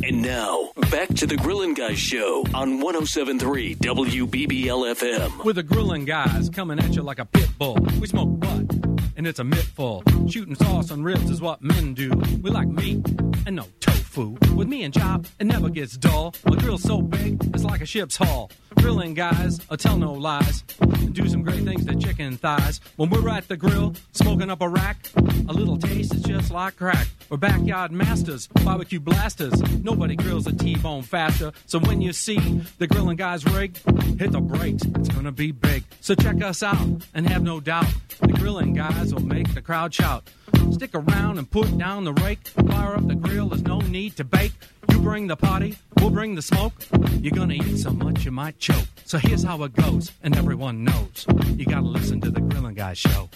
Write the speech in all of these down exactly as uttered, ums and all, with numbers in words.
And now, back to the Grillin' Guys Show on one oh seven point three W B B L F M. With the Grillin' Guys coming at you like a pit bull. We smoke butt, and it's a mittful. Shooting sauce on ribs is what men do. We like meat and no tofu. With me and Chop, it never gets dull. My grill's so big, it's like a ship's hull. Grillin' Guys, I tell no lies. And do some great things to chicken thighs. When we're at the grill, smoking up a rack, a little taste is just like crack. We're backyard masters, barbecue blasters. Nobody grills a T-bone faster. So when you see the Grillin' Guys rig, hit the brakes, it's gonna be big. So check us out, and have no doubt, the Grillin' Guys will make the crowd shout. Stick around and put down the rake. Fire up the grill, there's no need to bake. You bring the party, we'll bring the smoke. You're gonna eat so much you might choke. So here's how it goes, and everyone knows. You gotta listen to the Grillin' Guys Show.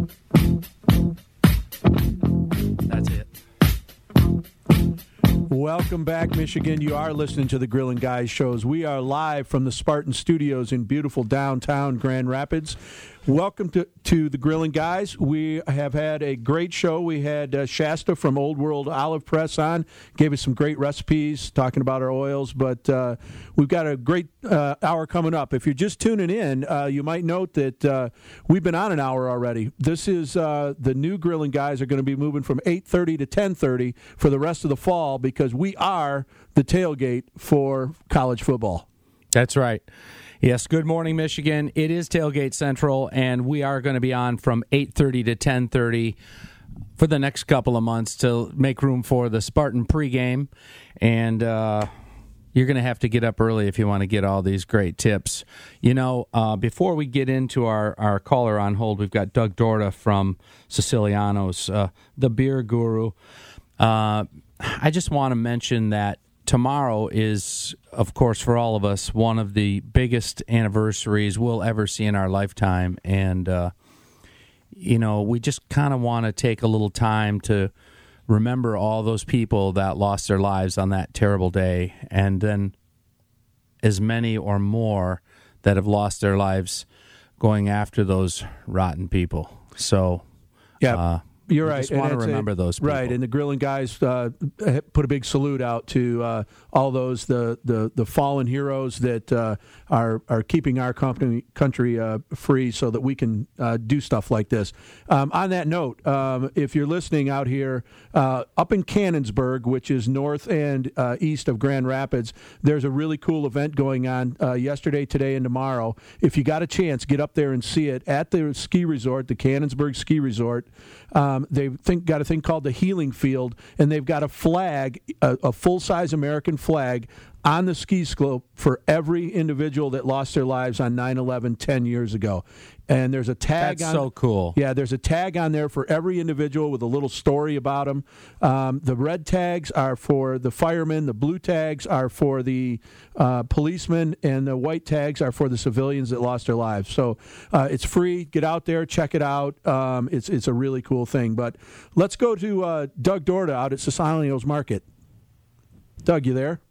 That's it. Welcome back, Michigan. You are listening to the Grillin' Guys shows. We are live from the Spartan Studios in beautiful downtown Grand Rapids. Welcome to, to the Grillin' Guys. We have had a great show. We had uh, Shasta from Old World Olive Press on, gave us some great recipes, talking about our oils, but uh, we've got a great uh, hour coming up. If you're just tuning in, uh, you might note that uh, we've been on an hour already. This is uh, the new Grillin' Guys are going to be moving from eight thirty to ten thirty for the rest of the fall because we are the tailgate for college football. That's right. Yes, good morning, Michigan. It is Tailgate Central, and we are going to be on from eight thirty to ten thirty for the next couple of months to make room for the Spartan pregame. And uh, you're going to have to get up early if you want to get all these great tips. You know, uh, before we get into our, our caller on hold, we've got Doug Dorda from Siciliano's, uh, the beer guru. Uh, I just want to mention that tomorrow is, of course, for all of us, one of the biggest anniversaries we'll ever see in our lifetime. And, uh, you know, we just kind of want to take a little time to remember all those people that lost their lives on that terrible day, and then as many or more that have lost their lives going after those rotten people. So, yeah. Uh, You're we right. just want to remember a, those people. Right, and the Grillin' Guys uh, put a big salute out to uh, all those, the, the, the fallen heroes that uh, are are keeping our company, country uh, free so that we can uh, do stuff like this. Um, on that note, um, if you're listening out here, uh, up in Cannonsburg, which is north and uh, east of Grand Rapids, there's a really cool event going on uh, yesterday, today, and tomorrow. If you got a chance, get up there and see it at the ski resort, the Cannonsburg Ski Resort. Um, they've think, got a thing called the Healing Field, and they've got a flag, a, a full-size American flag, on the ski slope for every individual that lost their lives on nine eleven ten years ago. And there's a tag That's on so cool. Yeah, there's a tag on there for every individual with a little story about them. Um, the red tags are for the firemen, the blue tags are for the uh, policemen, and the white tags are for the civilians that lost their lives. So uh, it's free. Get out there, check it out. Um, it's it's a really cool thing. But let's go to uh, Doug Dorda out at Siciliano's Market. Doug, you there?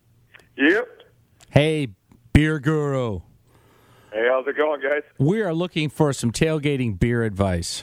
Yep. Hey, beer guru. Hey, how's it going, guys? We are looking for some tailgating beer advice.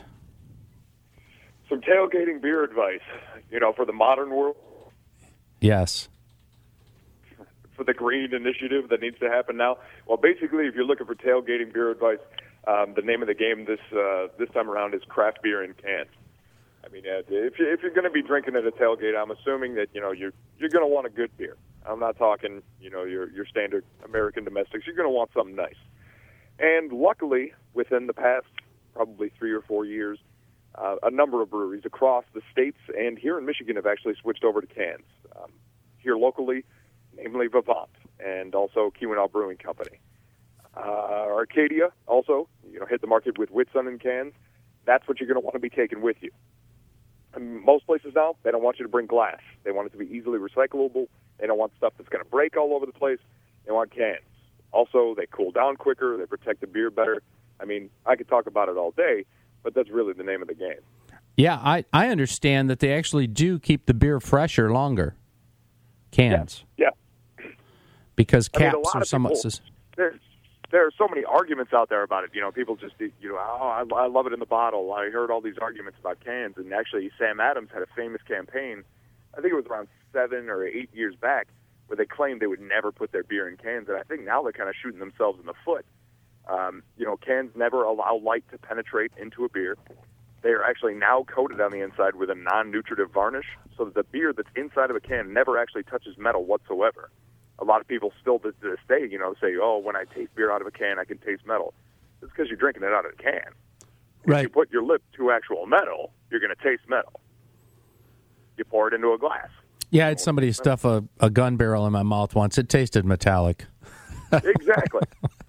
Some tailgating beer advice, you know, for the modern world, Yes. for the green initiative that needs to happen now. Well, basically, if you're looking for tailgating beer advice, um, the name of the game this uh, this time around is craft beer in cans. I mean, uh, if, you, if you're going to be drinking at a tailgate, I'm assuming that, you know, you're, you're going to want a good beer. I'm not talking, you know, your, your standard American domestics. You're going to want something nice. And luckily, within the past probably three or four years, uh, a number of breweries across the states and here in Michigan have actually switched over to cans. Um, here locally, namely Vivant, and also Keweenaw Brewing Company. Uh, Arcadia also, you know, hit the market with Whitsun in cans. That's what you're going to want to be taking with you. And most places now, they don't want you to bring glass. They want it to be easily recyclable. They don't want stuff that's going to break all over the place. They want cans. Also, they cool down quicker. They protect the beer better. I mean, I could talk about it all day, but that's really the name of the game. Yeah, I, I understand that they actually do keep the beer fresher longer. Cans. Yeah. yeah. Because I mean, caps a lot are of somewhat... people, sus- there's, there are so many arguments out there about it. You know, people just, you know, oh, I, I love it in the bottle. I heard all these arguments about cans. And actually, Sam Adams had a famous campaign I think it was around seven or eight years back, where they claimed they would never put their beer in cans, and I think now they're kind of shooting themselves in the foot. Um, you know, cans never allow light to penetrate into a beer. They are actually now coated on the inside with a non-nutritive varnish, so that the beer that's inside of a can never actually touches metal whatsoever. A lot of people still to this day, you know, say, oh, when I taste beer out of a can, I can taste metal. It's because you're drinking it out of a can. Right. If you put your lip to actual metal, you're going to taste metal. You pour it into a glass. Yeah, I had somebody stuff a, a gun barrel in my mouth once. It tasted metallic. Exactly.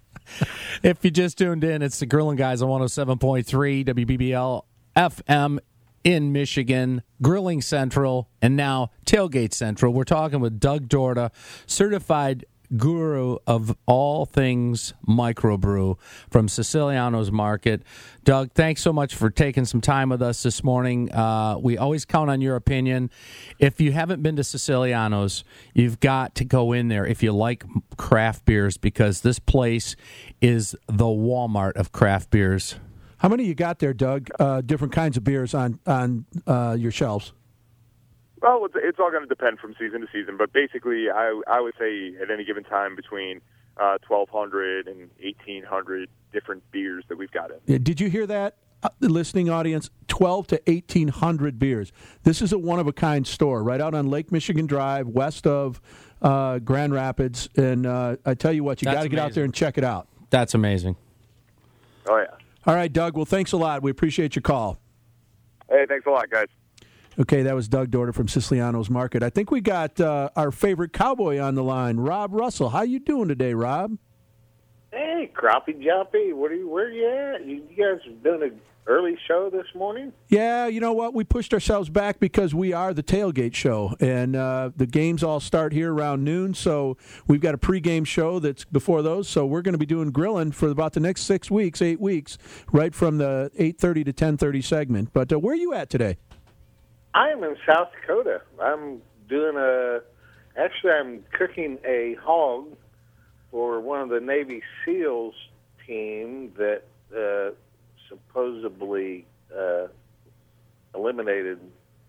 If you just tuned in, it's the Grilling Guys on one oh seven point three W B B L F M in Michigan, Grilling Central, and now Tailgate Central. We're talking with Doug Dorda, certified guru of all things microbrew from Siciliano's Market. Doug, thanks so much for taking some time with us this morning. Uh, we always count on your opinion. If you haven't been to Siciliano's, you've got to go in there if you like craft beers, because this place is the Walmart of craft beers. How many you got there, Doug? Uh, different kinds of beers on on uh, your shelves. Well, it's, it's all going to depend from season to season, but basically, I I would say at any given time between uh, twelve hundred and eighteen hundred different beers that we've got in. Yeah, did you hear that, uh, the listening audience? Twelve to eighteen hundred beers. This is a one of a kind store right out on Lake Michigan Drive, west of uh, Grand Rapids, and uh, I tell you what, you got to get out there and check it out. That's amazing. Oh yeah. All right, Doug. Well, thanks a lot. We appreciate your call. Hey, thanks a lot, guys. Okay, that was Doug Dorda from Siciliano's Market. I think we got uh, our favorite cowboy on the line, Rob Russell. How you doing today, Rob? Hey, Crappie Joppy, what are you, where are you at? You, you guys doing an early show this morning? Yeah, you know what? We pushed ourselves back because we are the Tailgate Show, and uh, the games all start here around noon, so we've got a pregame show that's before those, so we're going to be doing grilling for about the next six weeks, eight weeks, right from the eight thirty to ten thirty segment. But uh, where are you at today? I am in South Dakota. I'm doing a, actually I'm cooking a hog for one of the Navy SEALs team that uh, supposedly uh, eliminated.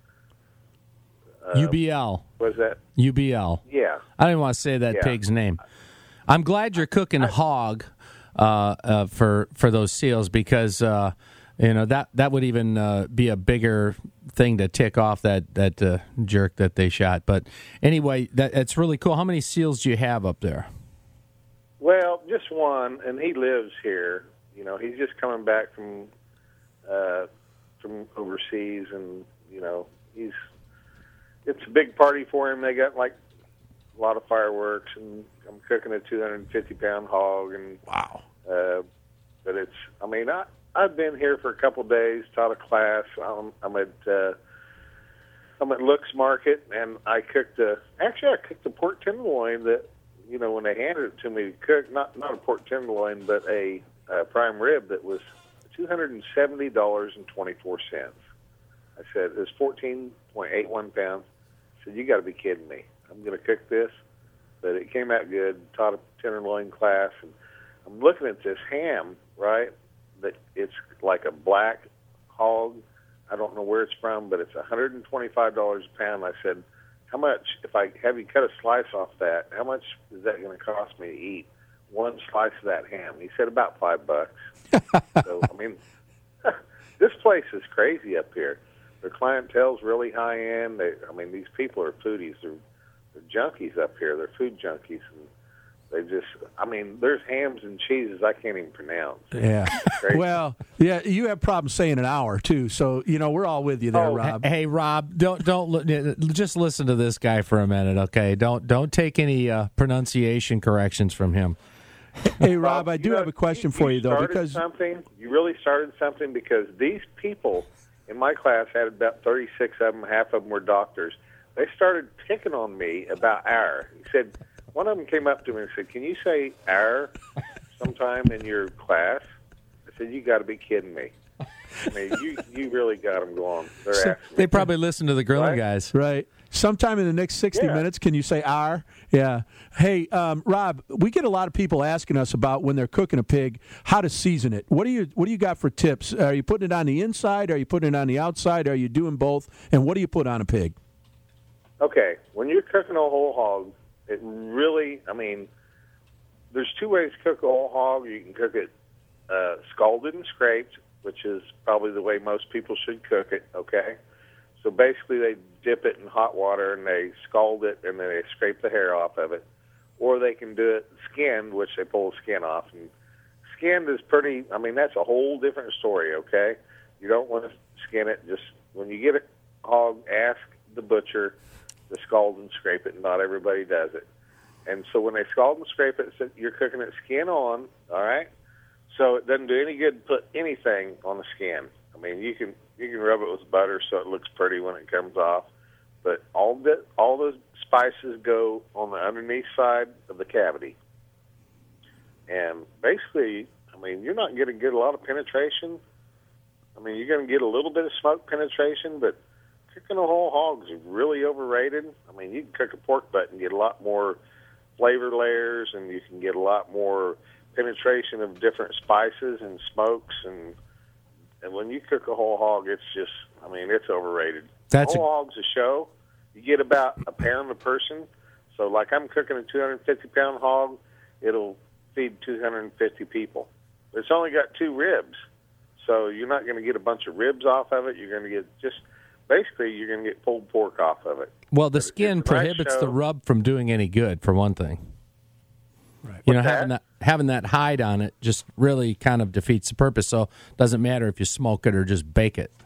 Uh, U B L. Was that? U B L. Yeah. I didn't want to say that yeah. pig's name. I'm glad you're cooking I, hog uh, uh, for for those SEALs, because uh, you know that that would even uh, be a bigger thing to tick off that that uh, jerk that they shot. But anyway, that it's really cool. How many SEALs do you have up there? Well, just one, and he lives here. You know, he's just coming back from uh, from overseas, and you know, he's it's a big party for him. They got like a lot of fireworks, and I'm cooking a two hundred fifty pound hog, and wow. Uh, but it's, I mean, I I've been here for a couple of days, taught a class. I'm, I'm at uh, I'm at Looks Market, and I cooked a actually I cooked a pork tenderloin that, you know, when they handed it to me to cook, not not a pork tenderloin, but a, a prime rib that was two hundred seventy dollars and twenty-four cents. I said, it was fourteen point eight one pounds. I said, you got to be kidding me. I'm going to cook this. But it came out good, taught a tenderloin class. And I'm looking at this ham, right, that it's like a black hog. I don't know where it's from, but it's one hundred twenty-five dollars a pound. I said, how much, if I have you cut a slice off that, how much is that going to cost me to eat one slice of that ham? He said, about five bucks. So, I mean, this place is crazy up here. Their clientele's really high end. They, I mean, these people are foodies. They're, they're junkies up here. They're food junkies. And they just, I mean, there's hams and cheeses I can't even pronounce. Yeah. Well, yeah, you have problems saying an hour, too. So, you know, we're all with you there, Oh, Rob. Hey, Rob, don't don't li- just listen to this guy for a minute, okay? Don't don't take any uh, pronunciation corrections from him. Hey, Rob, I You do know, have a question for you, though, started because something, you really started something, because these people in my class had about thirty-six of them. Half of them were doctors. They started picking on me about hour. He said, one of them came up to me and said, can you say hour sometime in your class? I said, you got to be kidding me. I mean, you, you really got them going. They're So asking they me. probably listen to the Grilling Right? Guys. right, sometime in the next sixty Yeah. minutes, can you say "our"? Yeah. Hey, um, Rob, we get a lot of people asking us about when they're cooking a pig, how to season it. What do you What do you got for tips? Are you putting it on the inside? Are you putting it on the outside? Are you doing both? And what do you put on a pig? okay, when you're cooking a whole hog, it really, I mean, there's two ways to cook a whole hog. You can cook it uh, scalded and scraped, which is probably the way most people should cook it, okay? So basically they dip it in hot water and they scald it and then they scrape the hair off of it. Or they can do it skinned, which they pull the skin off. And skinned is pretty, I mean, that's a whole different story, okay? You don't want to skin it. Just when you get a hog, ask the butcher to scald and scrape it. Not everybody does it. And so when they scald and scrape it, you're cooking it skin on, all right? So it doesn't do any good to put anything on the skin. I mean, you can you can rub it with butter so it looks pretty when it comes off. But all the all those spices go on the underneath side of the cavity. And basically, I mean, you're not going to get a lot of penetration. I mean, you're going to get a little bit of smoke penetration, but cooking a whole hog is really overrated. I mean, you can cook a pork butt and get a lot more flavor layers, and you can get a lot more penetration of different spices and smokes. And and when you cook a whole hog, it's just, I mean, it's overrated. That's whole hog's a show. You get about a pound a person. So like I'm cooking a two hundred fifty pound hog, it'll feed two hundred fifty people. But it's only got two ribs. So you're not going to get a bunch of ribs off of it. You're going to get just, basically, you're going to get pulled pork off of it. Well, the But skin it's a nice prohibits show. the rub from doing any good, for one thing. Right. You know, What's having that? that having that hide on it just really kind of defeats the purpose. So it doesn't matter if you smoke it or just bake it.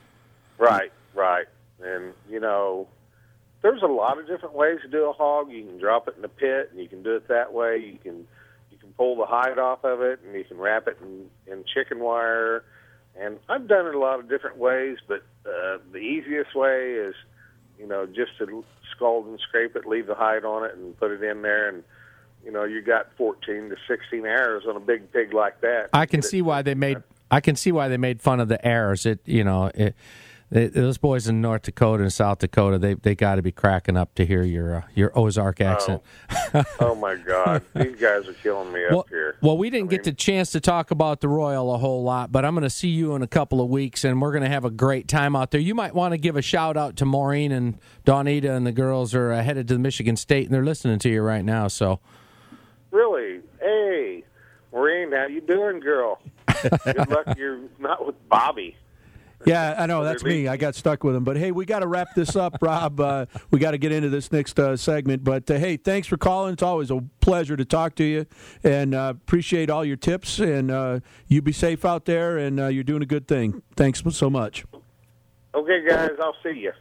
Right, right. And, you know, there's a lot of different ways to do a hog. You can drop it in the pit, and you can do it that way. You can you can pull the hide off of it, and you can wrap it in, in chicken wire. And I've done it a lot of different ways, but uh, the easiest way is, you know, just to scald and scrape it, leave the hide on it, and put it in there. And, you know, you got fourteen to sixteen hours on a big pig like that. I can see why they made I can see why they made fun of the errors. It you know it, they, those boys in North Dakota and South Dakota, they they got to be cracking up to hear your uh, your Ozark accent. Oh. Oh, my God. These guys are killing me up well, here. well, we didn't I get the mean- chance to talk about the Royal a whole lot, but I'm going to see you in a couple of weeks, and we're going to have a great time out there. You might want to give a shout out to Maureen and Donita, and the girls are uh, headed to Michigan State, and they're listening to you right now. So, Really? Hey, Maureen, how you doing, girl? Good luck you're not with Bobby. Yeah, I know. That's me. I got stuck with him. But, hey, we got to wrap this up, Rob. Uh, we got to get into this next uh, segment. But, uh, hey, thanks for calling. It's always a pleasure to talk to you. And uh, appreciate all your tips. And uh, you be safe out there, and uh, you're doing a good thing. Thanks so much. Okay, guys, I'll see you.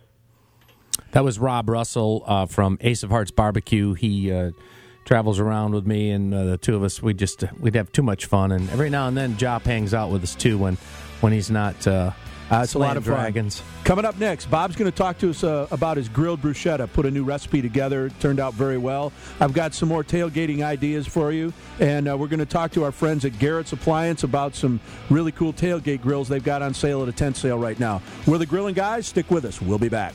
that was Rob Russell uh, from Ace of Hearts Barbecue. He uh, travels around with me, and uh, the two of us, we just we'd have too much fun. And every now and then, Jop hangs out with us too when when he's not. Uh, Uh, it's a lot of fun. Dragons. Coming up next, Bob's going to talk to us uh, about his grilled bruschetta. Put a new recipe together. It turned out very well. I've got some more tailgating ideas for you, and uh, we're going to talk to our friends at Garrett's Appliance about some really cool tailgate grills they've got on sale at a tent sale right now. We're the Grilling Guys. Stick with us. We'll be back.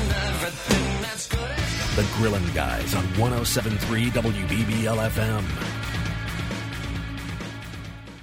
The Grillin' Guys on one oh seven point three W B B L F M.